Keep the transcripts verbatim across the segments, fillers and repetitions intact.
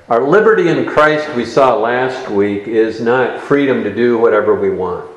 Our liberty in Christ, we saw last week, is not freedom to do whatever we want.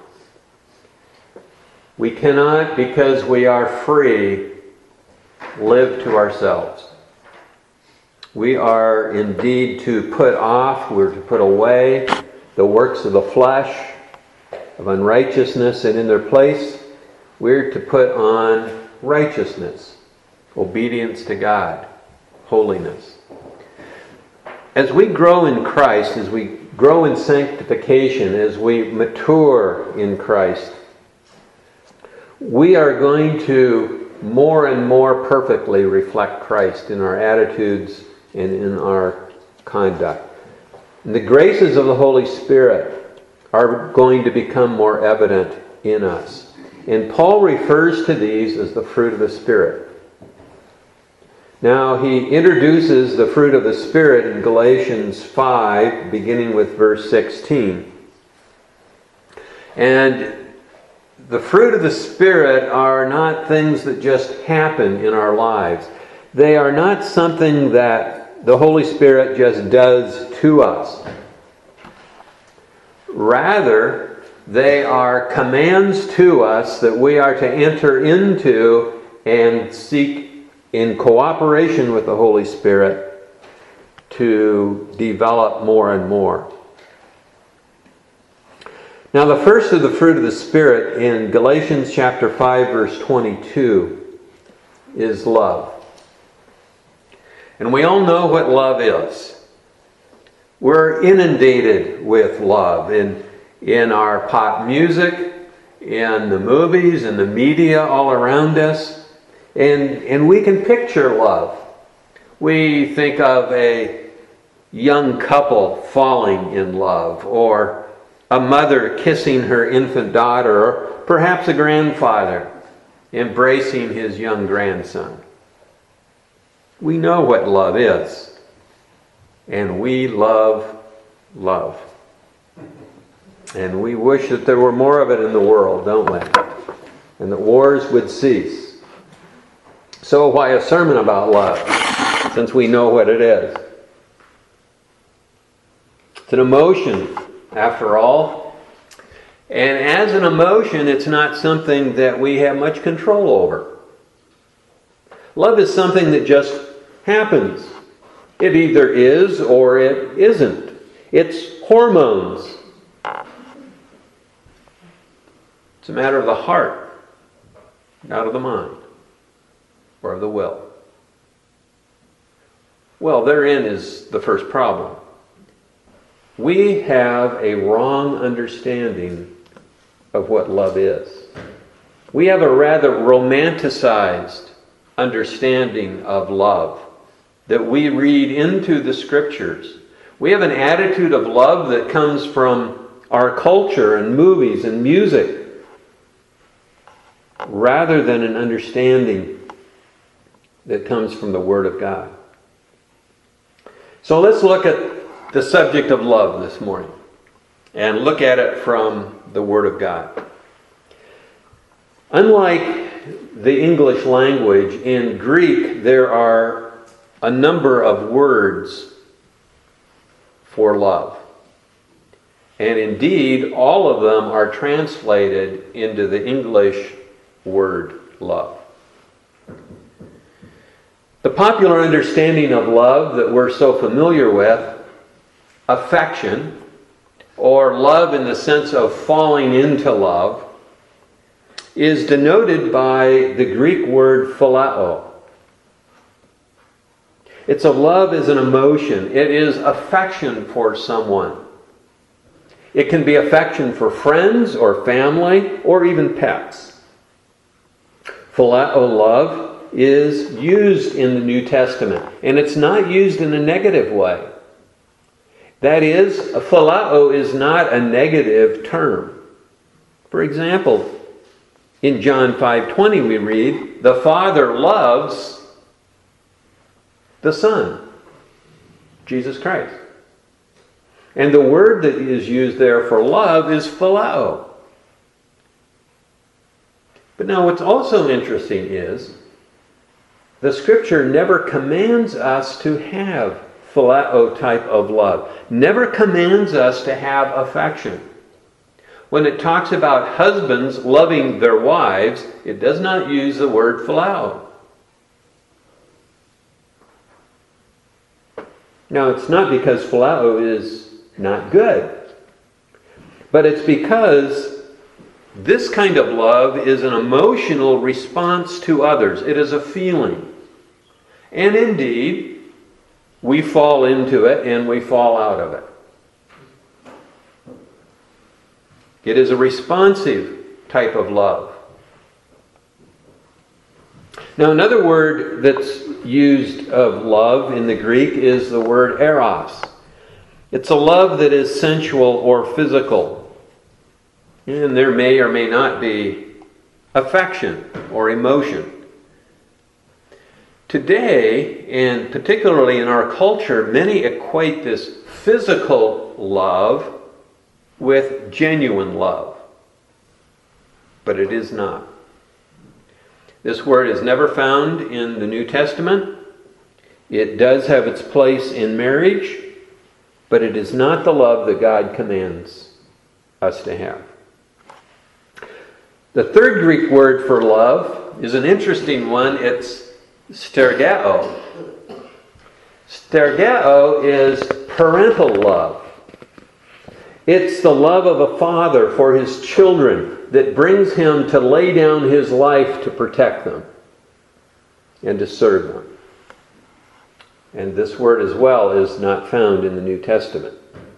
We cannot, because we are free, live to ourselves. We are indeed to put off, we're to put away the works of the flesh, of unrighteousness, and in their place, we're to put on righteousness, obedience to God, holiness. As we grow in Christ, as we grow in sanctification, as we mature in Christ, we are going to more and more perfectly reflect Christ in our attitudes and in our conduct. And the graces of the Holy Spirit are going to become more evident in us. And Paul refers to these as the fruit of the Spirit. Now, he introduces the fruit of the Spirit in Galatians five, beginning with verse sixteen. And the fruit of the Spirit are not things that just happen in our lives. They are not something that the Holy Spirit just does to us. Rather, they are commands to us that we are to enter into and seek in cooperation with the Holy Spirit to develop more and more. Now, the first of the fruit of the Spirit in Galatians chapter five, verse twenty-two is love. And we all know what love is. We're inundated with love in, in our pop music, in the movies, in the media all around us. And, and we can picture love. We think of a young couple falling in love, or a mother kissing her infant daughter, or perhaps a grandfather embracing his young grandson. We know what love is. And we love love. And we wish that there were more of it in the world, don't we? And that wars would cease. So why a sermon about love, since we know what it is? It's an emotion, after all. And as an emotion, it's not something that we have much control over. Love is something that just happens. It either is or it isn't. It's hormones. It's a matter of the heart, not of the mind or of the will. Well, therein is the first problem. We have a wrong understanding of what love is. We have a rather romanticized understanding of love that we read into the Scriptures. We have an attitude of love that comes from our culture and movies and music, rather than an understanding that comes from the Word of God. So let's look at the subject of love this morning and look at it from the Word of God. Unlike the English language, in Greek there are a number of words for love. And indeed, all of them are translated into the English word love. The popular understanding of love that we're so familiar with, affection, or love in the sense of falling into love, is denoted by the Greek word phileo. It's a love as an emotion. It is affection for someone. It can be affection for friends or family or even pets. Phileo love is used in the New Testament, and it's not used in a negative way. That is, a phileo is not a negative term. For example, in John five twenty we read, "The Father loves the Son, Jesus Christ." And the word that is used there for love is phileo. But now what's also interesting is the Scripture never commands us to have phileo type of love. Never commands us to have affection. When it talks about husbands loving their wives, it does not use the word phileo. Now, it's not because phileo is not good, but it's because this kind of love is an emotional response to others. It is a feeling. And indeed, we fall into it and we fall out of it. It is a responsive type of love. Now, another word that's used of love in the Greek is the word eros. It's a love that is sensual or physical. And there may or may not be affection or emotion. Today, and particularly in our culture, many equate this physical love with genuine love. But it is not. This word is never found in the New Testament. It does have its place in marriage, but it is not the love that God commands us to have. The third Greek word for love is an interesting one. It's stergeo. Stergeo is parental love. It's the love of a father for his children that brings him to lay down his life to protect them and to serve them. And this word as well is not found in the New Testament.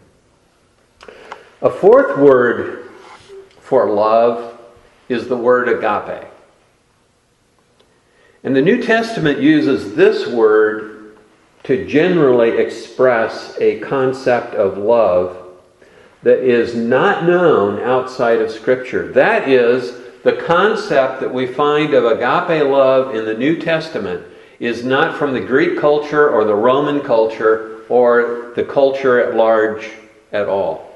A fourth word for love is the word agape. And the New Testament uses this word to generally express a concept of love that is not known outside of Scripture. That is, the concept that we find of agape love in the New Testament is not from the Greek culture or the Roman culture or the culture at large at all.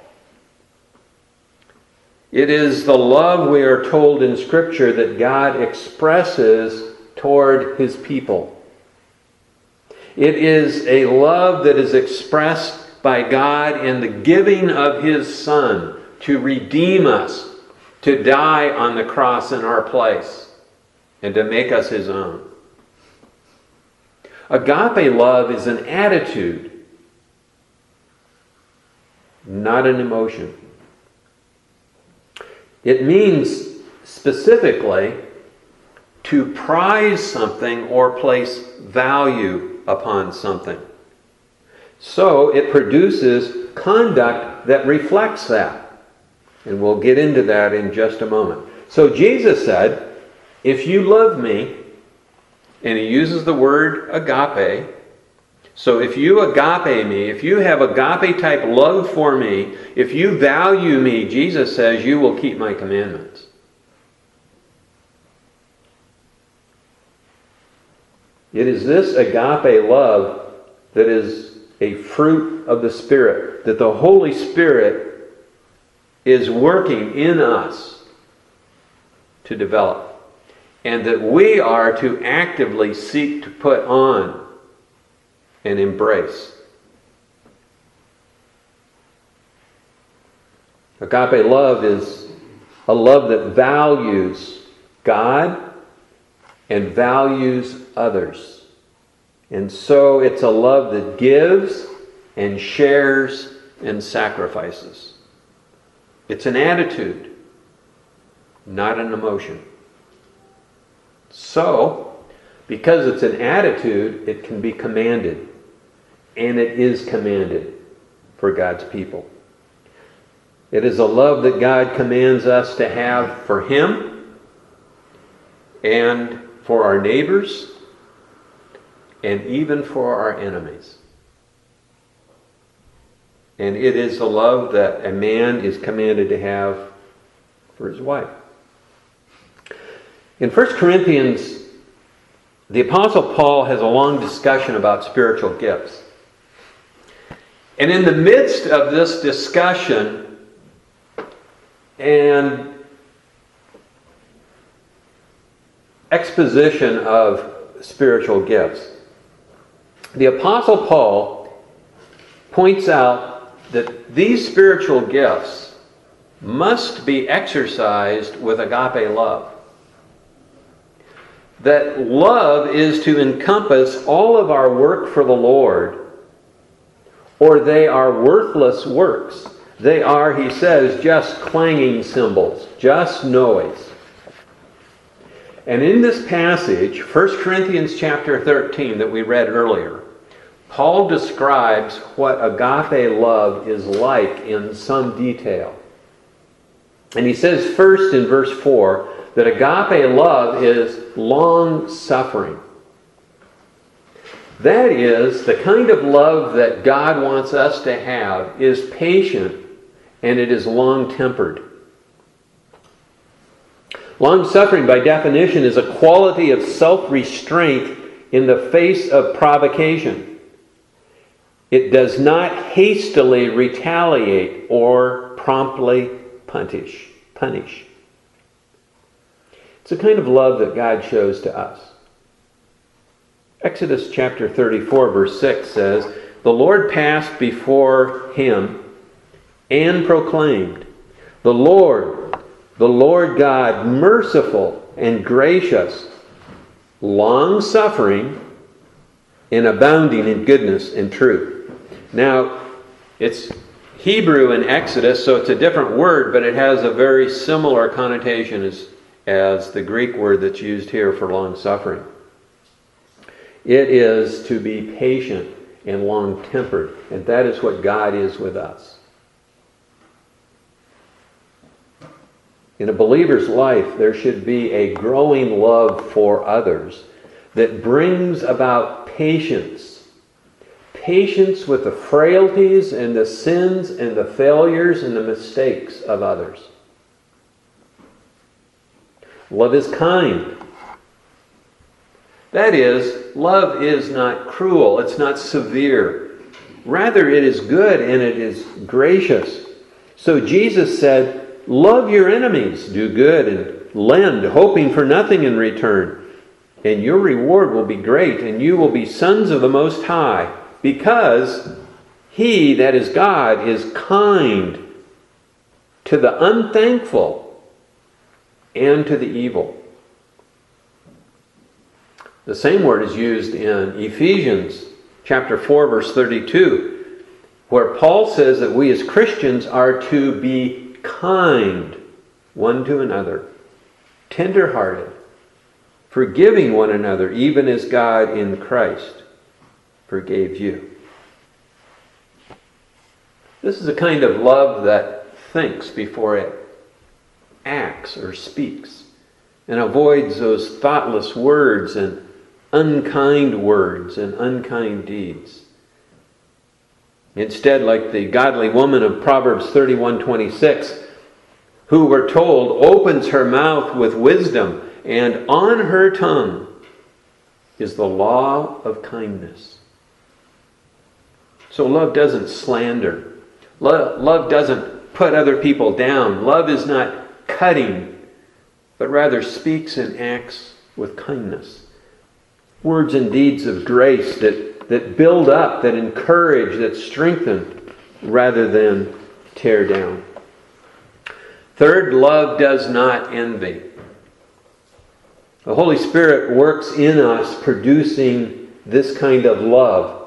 It is the love we are told in Scripture that God expresses toward His people. It is a love that is expressed by God in the giving of His Son to redeem us, to die on the cross in our place, and to make us His own. Agape love is an attitude, not an emotion. It means specifically to prize something or place value upon something. So it produces conduct that reflects that. And we'll get into that in just a moment. So Jesus said, if you love me, and He uses the word agape. So if you agape me, if you have agape type love for me, if you value me, Jesus says, you will keep my commandments. It is this agape love that is a fruit of the Spirit, that the Holy Spirit is working in us to develop, and that we are to actively seek to put on and embrace. Agape love is a love that values God and values others. And so it's a love that gives and shares and sacrifices. It's an attitude, not an emotion. So, because it's an attitude, it can be commanded. And it is commanded for God's people. It is a love that God commands us to have for Him and for our neighbors and even for our enemies. And it is the love that a man is commanded to have for his wife. In First Corinthians, the Apostle Paul has a long discussion about spiritual gifts. And in the midst of this discussion and exposition of spiritual gifts, the Apostle Paul points out that these spiritual gifts must be exercised with agape love. That love is to encompass all of our work for the Lord, or they are worthless works. They are, he says, just clanging cymbals, just noise. And in this passage, First Corinthians chapter thirteen that we read earlier, Paul describes what agape love is like in some detail. And he says first in verse four that agape love is long-suffering. That is, the kind of love that God wants us to have is patient and it is long-tempered. Long-suffering, by definition, is a quality of self-restraint in the face of provocation. It does not hastily retaliate or promptly punish. Punish. It's a kind of love that God shows to us. Exodus chapter thirty-four, verse six says, "The Lord passed before him and proclaimed, 'The Lord, the Lord God, merciful and gracious, long-suffering, and abounding in goodness and truth.'" Now, it's Hebrew in Exodus, so it's a different word, but it has a very similar connotation as, as the Greek word that's used here for long-suffering. It is to be patient and long-tempered, and that is what God is with us. In a believer's life, there should be a growing love for others that brings about patience. Patience with the frailties and the sins and the failures and the mistakes of others. Love is kind. That is, love is not cruel. It's not severe. Rather, it is good and it is gracious. So Jesus said, "Love your enemies, do good and lend, hoping for nothing in return. And your reward will be great, and you will be sons of the Most High, because He, that is God, is kind to the unthankful and to the evil." The same word is used in Ephesians chapter four, verse thirty-two, where Paul says that we as Christians are to be kind one to another, tender-hearted, forgiving one another, even as God in Christ forgave you. This is a kind of love that thinks before it acts or speaks, and avoids those thoughtless words and unkind words and unkind deeds. Instead, like the godly woman of Proverbs thirty-one twenty-six, who we're told opens her mouth with wisdom, and on her tongue is the law of kindness. So love doesn't slander. Love, love doesn't put other people down. Love is not cutting, but rather speaks and acts with kindness. Words and deeds of grace that, that build up, that encourage, that strengthen, rather than tear down. Third, love does not envy. The Holy Spirit works in us, producing this kind of love.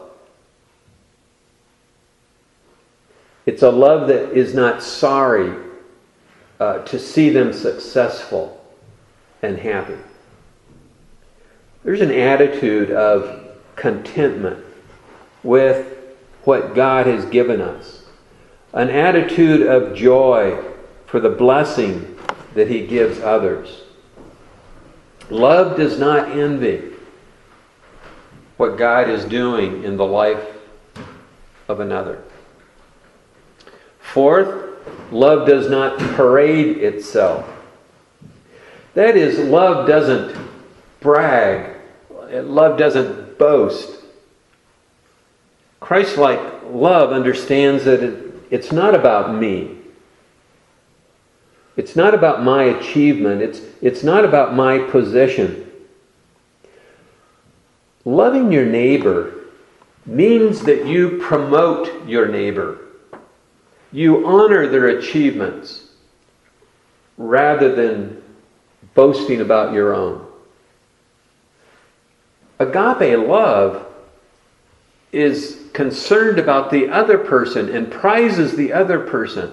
It's a love that is not sorry uh, to see them successful and happy. There's an attitude of contentment with what God has given us. An attitude of joy for the blessing that He gives others. Love does not envy what God is doing in the life of another. Fourth, love does not parade itself. That is, love doesn't brag. Love doesn't boast. Christ-like love understands that it, it's not about me. It's not about my achievement. It's, it's not about my position. Loving your neighbor means that you promote your neighbor. You honor their achievements rather than boasting about your own. Agape love is concerned about the other person and prizes the other person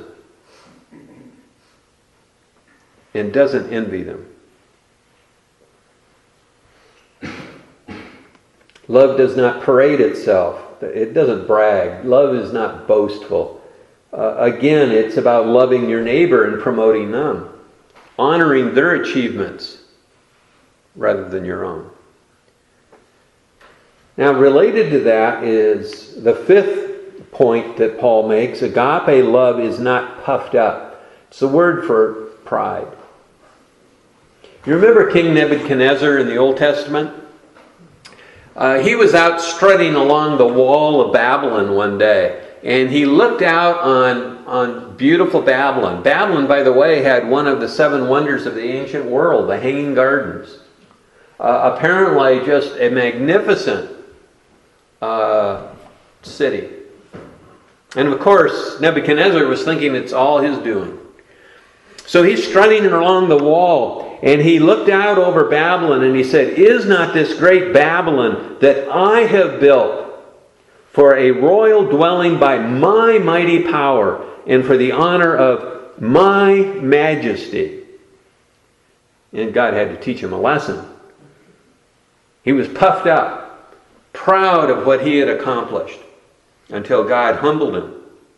and doesn't envy them. Love does not parade itself. It doesn't brag. Love is not boastful. Uh, again, it's about loving your neighbor and promoting them, honoring their achievements rather than your own. Now, related to that is the fifth point that Paul makes. Agape love is not puffed up. It's the word for pride. You remember King Nebuchadnezzar in the Old Testament? Uh, he was out strutting along the wall of Babylon one day, and he looked out on, on beautiful Babylon. Babylon, by the way, had one of the seven wonders of the ancient world, the Hanging Gardens. Uh, apparently just a magnificent uh, city. And of course, Nebuchadnezzar was thinking it's all his doing. So he's strutting along the wall, and he looked out over Babylon and he said, "Is not this great Babylon that I have built for a royal dwelling by my mighty power and for the honor of my majesty?" And God had to teach him a lesson. He was puffed up, proud of what he had accomplished, until God humbled him.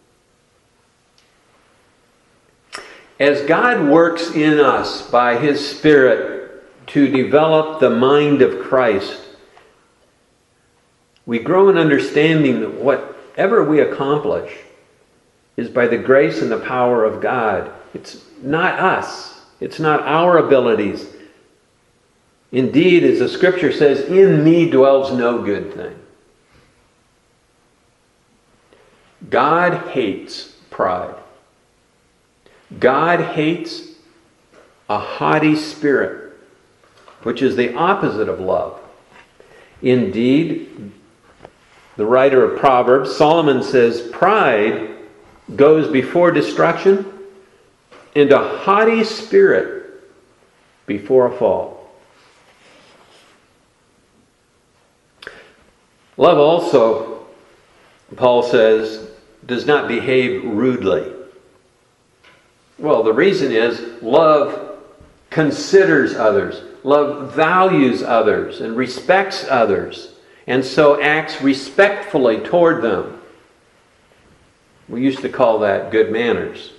As God works in us by His Spirit to develop the mind of Christ, we grow in understanding that whatever we accomplish is by the grace and the power of God. It's not us. It's not our abilities. Indeed, as the Scripture says, "In me dwells no good thing." God hates pride. God hates a haughty spirit, which is the opposite of love. Indeed, the writer of Proverbs, Solomon, says, "Pride goes before destruction, and a haughty spirit before a fall." Love also, Paul says, does not behave rudely. Well, the reason is love considers others. Love values others and respects others, and so acts respectfully toward them. We used to call that good manners.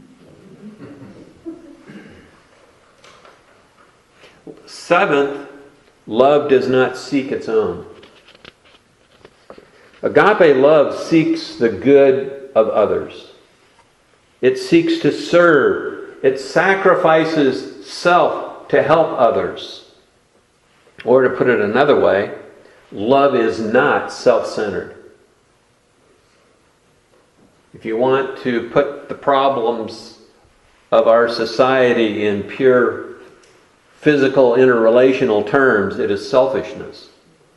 Seventh, love does not seek its own. Agape love seeks the good of others. It seeks to serve. It sacrifices self to help others. Or to put it another way, love is not self-centered. If you want to put the problems of our society in pure physical interrelational terms, it is selfishness.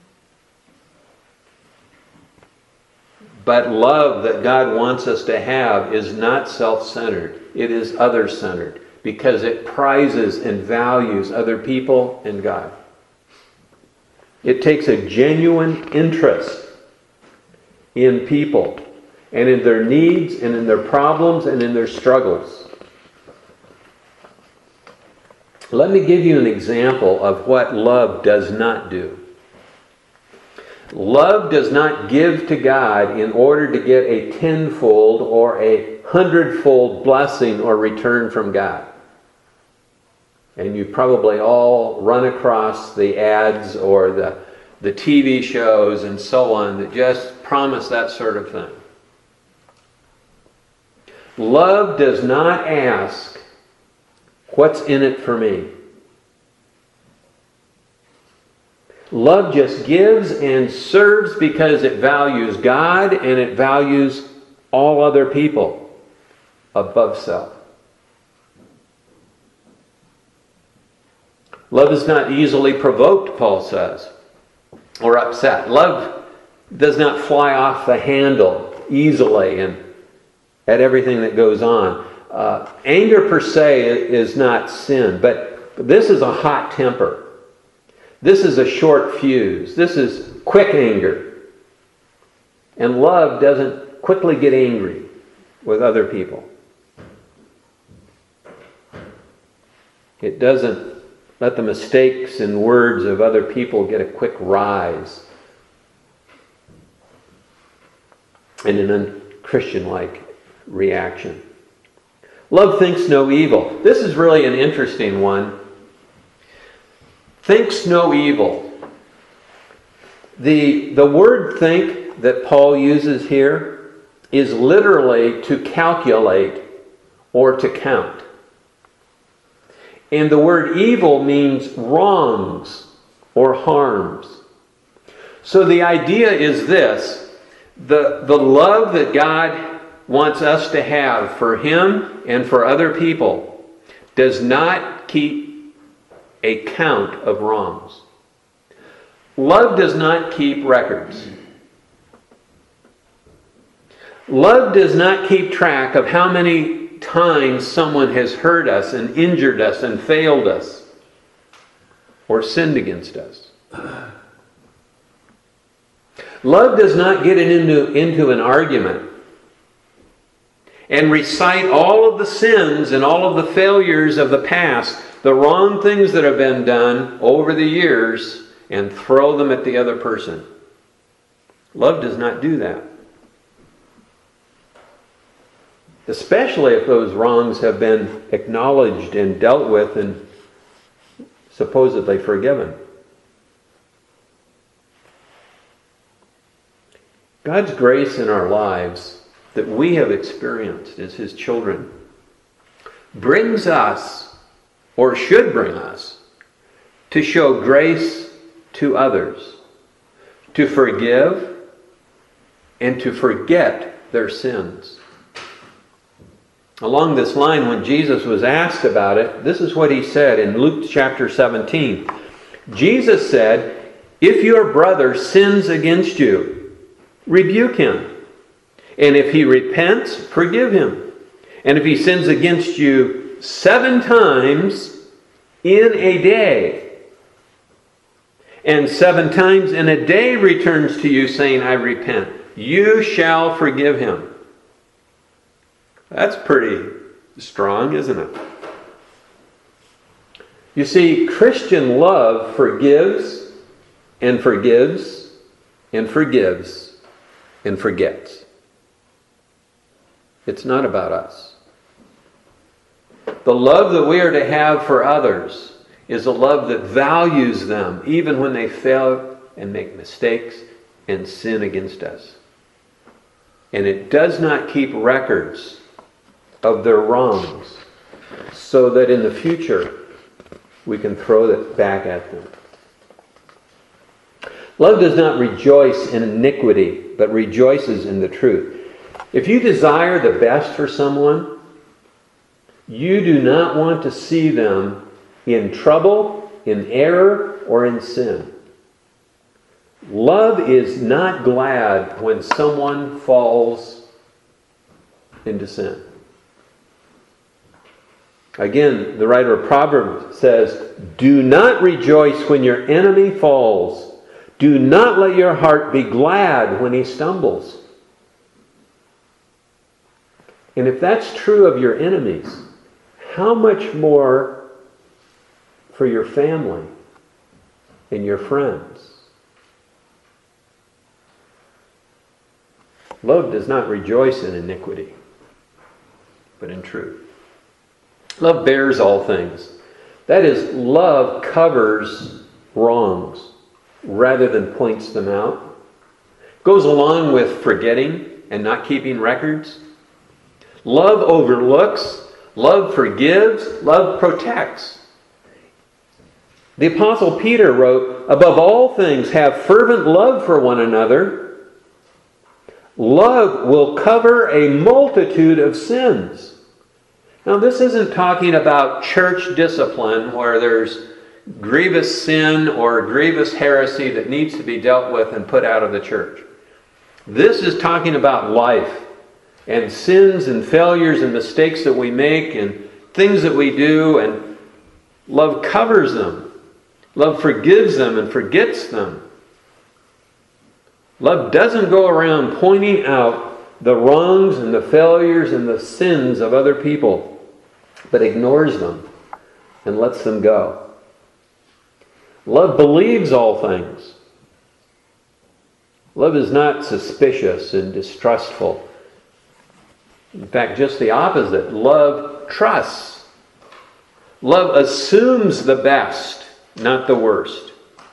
But love that God wants us to have is not self-centered. It is other-centered, because it prizes and values other people and God. It takes a genuine interest in people and in their needs and in their problems and in their struggles. Let me give you an example of what love does not do. Love does not give to God in order to get a tenfold or a hundredfold blessing or return from God. And you've probably all run across the ads or the, the T V shows and so on that just promise that sort of thing. Love does not ask, "What's in it for me?" Love just gives and serves because it values God and it values all other people above self. Love is not easily provoked, Paul says, or upset. Love does not fly off the handle easily and at everything that goes on. Uh, anger per se is not sin, but this is a hot temper. This is a short fuse. This is quick anger. And love doesn't quickly get angry with other people. It doesn't let the mistakes and words of other people get a quick rise and an un-Christian-like reaction. Love thinks no evil. This is really an interesting one. Thinks no evil. The, the word think that Paul uses here is literally to calculate or to count. And the word evil means wrongs or harms. So the idea is this: the, the love that God wants us to have for Him and for other people does not keep a count of wrongs. Love does not keep records. Love does not keep track of how many times someone has hurt us and injured us and failed us or sinned against us. Love does not get into, into an argument and recite all of the sins and all of the failures of the past, the wrong things that have been done over the years, and throw them at the other person. Love does not do that. Especially if those wrongs have been acknowledged and dealt with and supposedly forgiven. God's grace in our lives that we have experienced as His children brings us, or should bring us, to show grace to others, to forgive and to forget their sins. Along this line, when Jesus was asked about it, this is what He said in Luke chapter seventeen. Jesus said, "If your brother sins against you, rebuke him. And if he repents, forgive him. And if he sins against you seven times in a day, and seven times in a day returns to you saying, I repent, you shall forgive him." That's pretty strong, isn't it? You see, Christian love forgives and forgives and forgives and forgets. It's not about us. The love that we are to have for others is a love that values them even when they fail and make mistakes and sin against us. And it does not keep records of their wrongs so that in the future we can throw it back at them. Love does not rejoice in iniquity, but rejoices in the truth. If you desire the best for someone, you do not want to see them in trouble, in error, or in sin. Love is not glad when someone falls into sin. Again, the writer of Proverbs says, "Do not rejoice when your enemy falls. Do not let your heart be glad when he stumbles." And if that's true of your enemies, how much more for your family and your friends? Love does not rejoice in iniquity, but in truth. Love bears all things. That is, love covers wrongs rather than points them out. Goes along with forgetting and not keeping records. Love overlooks. Love forgives. Love protects. The Apostle Peter wrote, "Above all things, have fervent love for one another. Love will cover a multitude of sins." Now, this isn't talking about church discipline where there's grievous sin or grievous heresy that needs to be dealt with and put out of the church. This is talking about life and sins and failures and mistakes that we make and things that we do, and love covers them. Love forgives them and forgets them. Love doesn't go around pointing out the wrongs and the failures and the sins of other people, but ignores them and lets them go. Love believes all things. Love is not suspicious and distrustful. In fact, just the opposite. Love trusts. Love assumes the best, not the worst.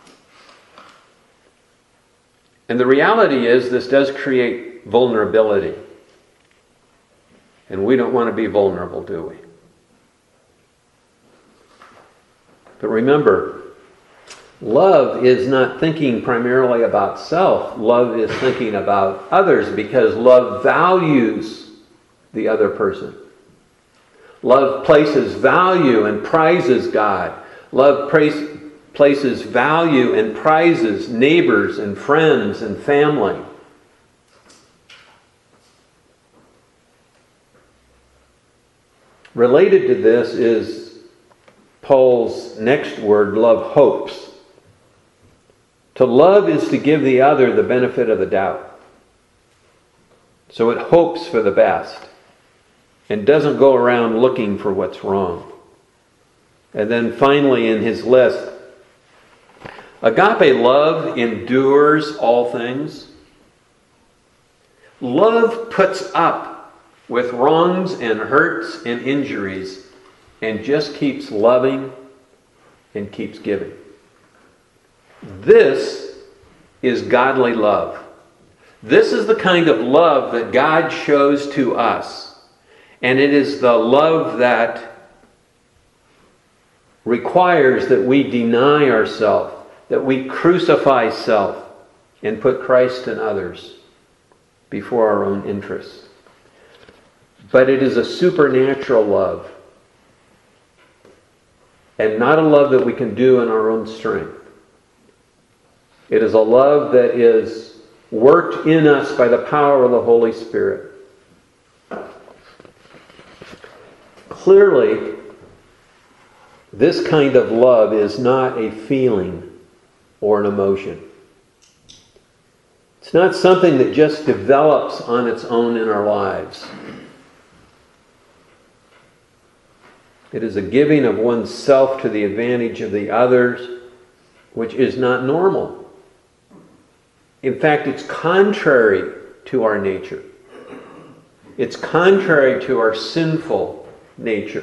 And the reality is, this does create vulnerability. And we don't want to be vulnerable, do we? But remember, love is not thinking primarily about self. Love is thinking about others, because love values the other person. Love places value and prizes God. Love praise, places value and prizes neighbors and friends and family. Related to this is Paul's next word, love hopes. To love is to give the other the benefit of the doubt. So it hopes for the best and doesn't go around looking for what's wrong. And then finally in his list, agape love endures all things. Love puts up with wrongs and hurts and injuries and just keeps loving and keeps giving. This is godly love. This is the kind of love that God shows to us. And it is the love that requires that we deny ourselves, that we crucify self and put Christ and others before our own interests. But it is a supernatural love, and not a love that we can do in our own strength. It is a love that is worked in us by the power of the Holy Spirit. Clearly, this kind of love is not a feeling or an emotion. It's not something that just develops on its own in our lives. It is a giving of oneself to the advantage of the others, which is not normal. In fact, it's contrary to our nature. It's contrary to our sinful nature.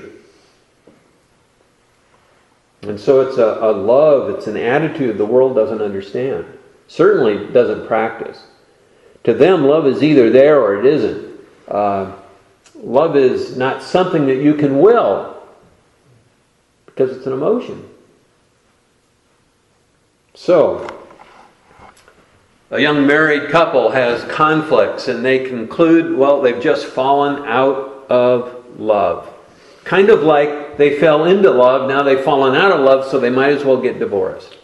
And so it's a, a love, it's an attitude the world doesn't understand. Certainly doesn't practice. To them, love is either there or it isn't. Uh, love is not something that you can will, because it's an emotion. So, a young married couple has conflicts and they conclude, well, they've just fallen out of love. Kind of like they fell into love, now they've fallen out of love, so they might as well get divorced.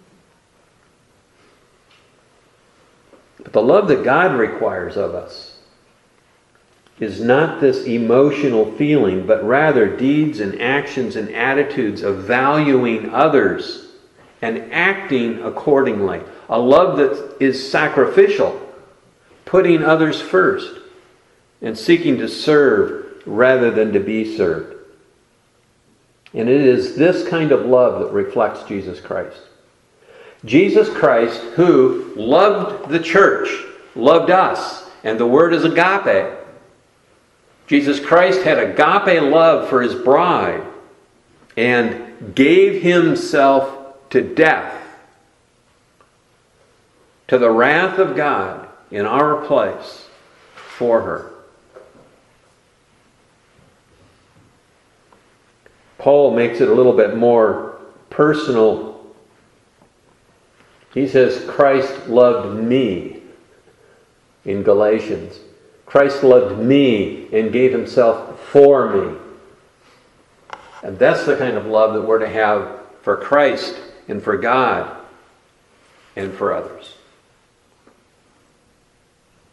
But the love that God requires of us is not this emotional feeling, but rather deeds and actions and attitudes of valuing others and acting accordingly. A love that is sacrificial, putting others first, and seeking to serve rather than to be served. And it is this kind of love that reflects Jesus Christ. Jesus Christ, who loved the church, loved us, and the word is agape. Jesus Christ had agape love for his bride and gave himself to death, to the wrath of God in our place for her. Paul makes it a little bit more personal. He says, Christ loved me in Galatians. Christ loved me and gave himself for me. And that's the kind of love that we're to have for Christ and for God and for others.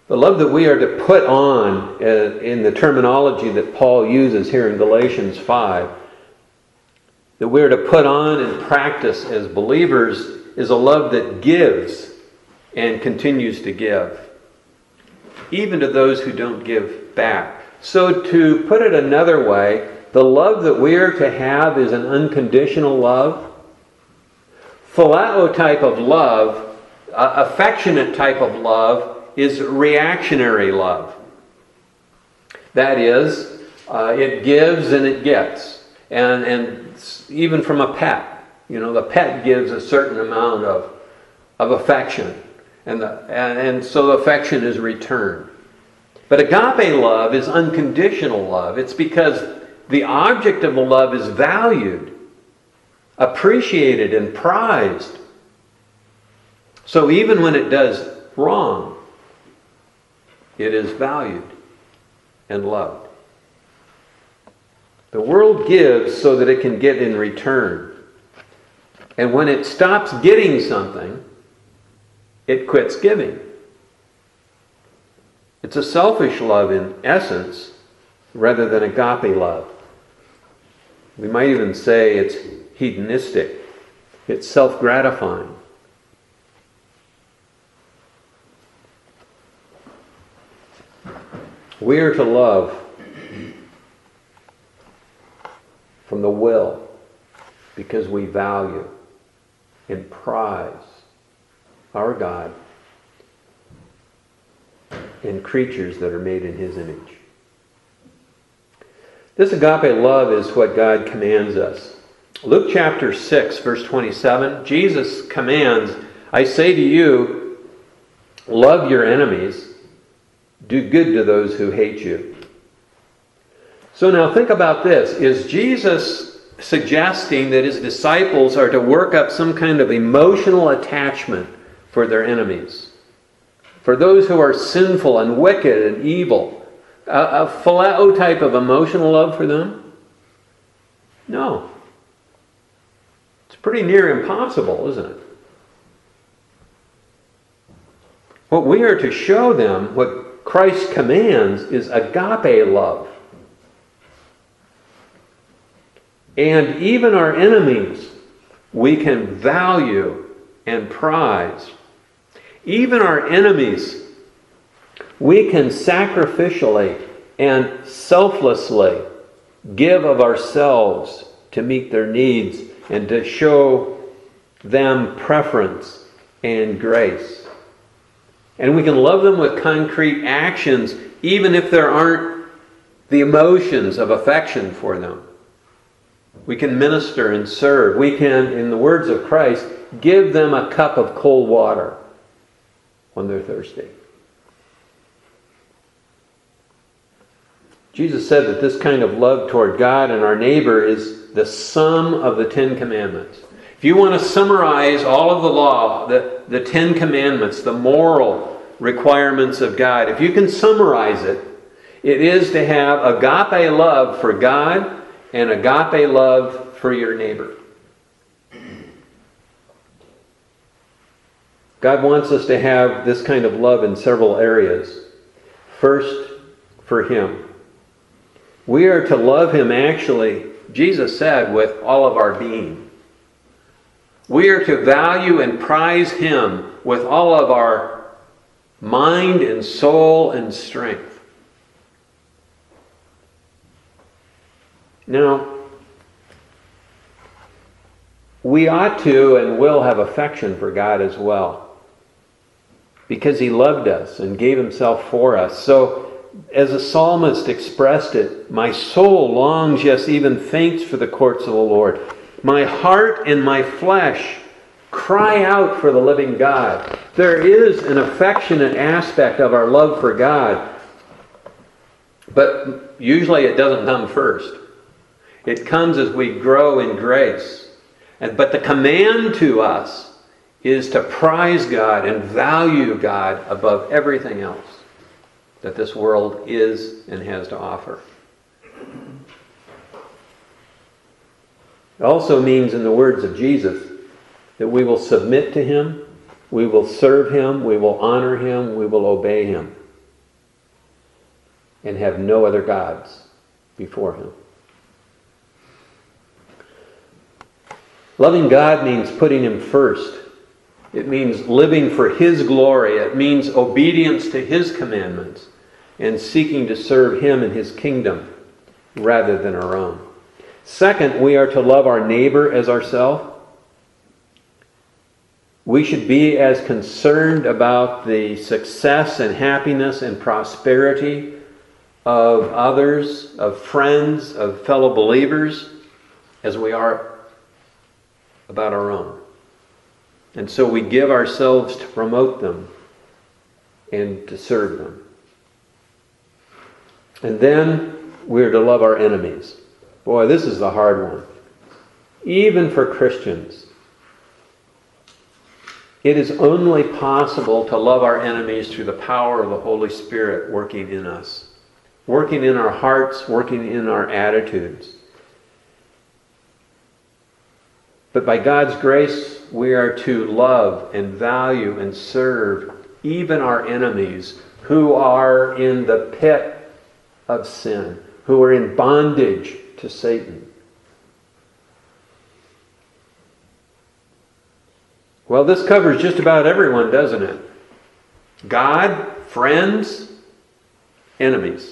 The love that we are to put on, uh, in the terminology that Paul uses here in Galatians five, that we are to put on and practice as believers, is a love that gives and continues to give, even to those who don't give back. So to put it another way, the love that we are to have is an unconditional love. Phileo type of love, uh, affectionate type of love, is reactionary love. That is, uh, it gives and it gets. And, and even from a pet, you know, the pet gives a certain amount of, of affection. And, the, and, and so the affection is returned. But agape love is unconditional love. It's because the object of the love is valued, appreciated, and prized. So even when it does wrong, it is valued and loved. The world gives so that it can get in return. And when it stops getting something, it quits giving. It's a selfish love in essence, rather than agape love. We might even say it's hedonistic. It's self-gratifying. We are to love from the will because we value and prize our God and creatures that are made in His image. This agape love is what God commands us. Luke chapter six, verse twenty-seven, Jesus commands, I say to you, love your enemies, do good to those who hate you. So now think about this. Is Jesus suggesting that His disciples are to work up some kind of emotional attachment for their enemies? For those who are sinful and wicked and evil? A, a phileo type of emotional love for them? No. It's pretty near impossible, isn't it? What we are to show them, what Christ commands, is agape love. And even our enemies, we can value and prize. Even our enemies, we can sacrificially and selflessly give of ourselves to meet their needs and to show them preference and grace. And we can love them with concrete actions, even if there aren't the emotions of affection for them. We can minister and serve. We can, in the words of Christ, give them a cup of cold water when they're thirsty. Jesus said that this kind of love toward God and our neighbor is the sum of the Ten Commandments. If you want to summarize all of the law, the, the Ten Commandments, the moral requirements of God, if you can summarize it, it is to have agape love for God and agape love for your neighbor. God wants us to have this kind of love in several areas. First, for Him. We are to love Him actually, Jesus said, with all of our being. We are to value and prize Him with all of our mind and soul and strength. Now, we ought to and will have affection for God as well, because He loved us and gave Himself for us. So, as the psalmist expressed it, my soul longs, yes, even faints for the courts of the Lord. My heart and my flesh cry out for the living God. There is an affectionate aspect of our love for God, but usually it doesn't come first. It comes as we grow in grace. And, but the command to us is to prize God and value God above everything else that this world is and has to offer. It also means, in the words of Jesus, that we will submit to Him, we will serve Him, we will honor Him, we will obey Him. and have no other gods before him. Loving God means putting him first. It means living for his glory. It means obedience to his commandments and seeking to serve him in his kingdom rather than our own. Second, we are to love our neighbor as ourselves. We should be as concerned about the success and happiness and prosperity of others, of friends, of fellow believers, as we are about our own. And so we give ourselves to promote them and to serve them. And then we're to love our enemies. Boy, this is the hard one. Even for Christians. It is only possible to love our enemies through the power of the Holy Spirit working in us. Working in our hearts, working in our attitudes. But by God's grace, we are to love and value and serve even our enemies who are in the pit of sin, who are in bondage to Satan. Well, this covers just about everyone, doesn't it? God, friends, enemies.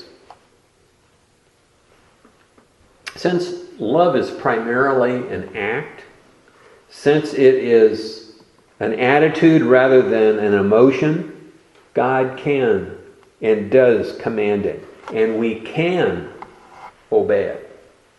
Since love is primarily an act, since it is an attitude rather than an emotion, God can and does command it. And we can obey it.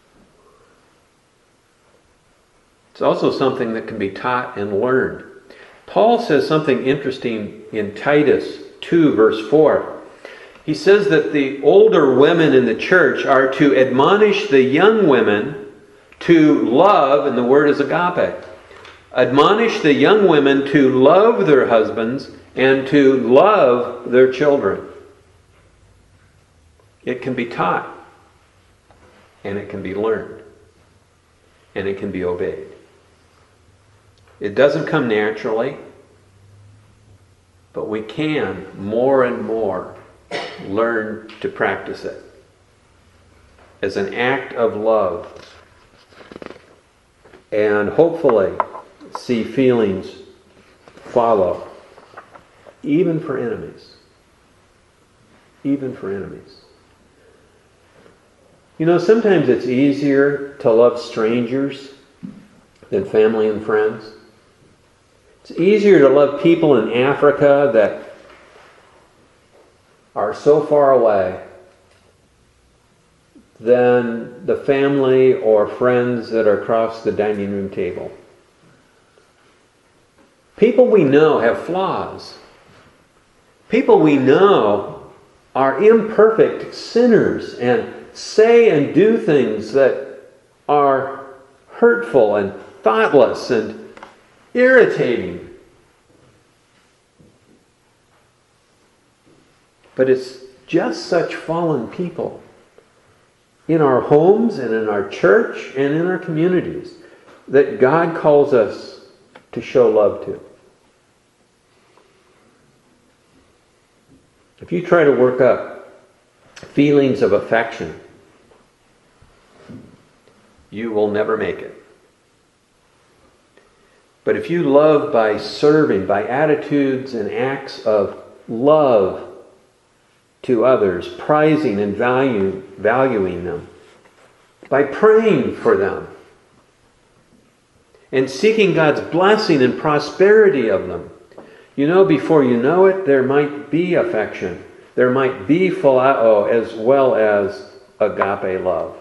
It's also something that can be taught and learned. Paul says something interesting in Titus two, verse four. He says that the older women in the church are to admonish the young women to love, and the word is agape. Admonish the young women to love their husbands and to love their children. It can be taught, and it can be learned, and it can be obeyed. It doesn't come naturally, but we can more and more learn to practice it as an act of love, and hopefully see feelings follow, even for enemies. Even for enemies. You know, sometimes it's easier to love strangers than family and friends. It's easier to love people in Africa that are so far away than the family or friends that are across the dining room table. People we know have flaws. People we know are imperfect sinners and say and do things that are hurtful and thoughtless and irritating. But it's just such fallen people in our homes and in our church and in our communities that God calls us to show love to. If you try to work up feelings of affection, you will never make it. But if you love by serving, by attitudes and acts of love to others, prizing and value, valuing them, by praying for them, and seeking God's blessing and prosperity of them, you know, before you know it, there might be affection. There might be phileo as well as agape love.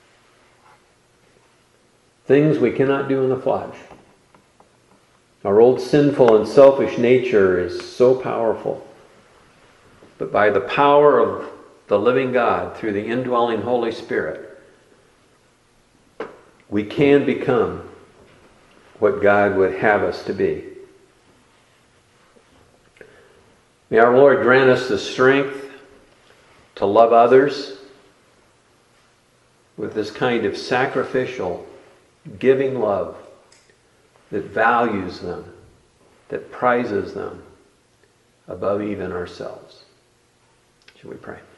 Things we cannot do in the flesh. Our old sinful and selfish nature is so powerful. But by the power of the living God, through the indwelling Holy Spirit, we can become what God would have us to be. May our Lord grant us the strength to love others with this kind of sacrificial, giving love that values them, that prizes them above even ourselves. Shall we pray?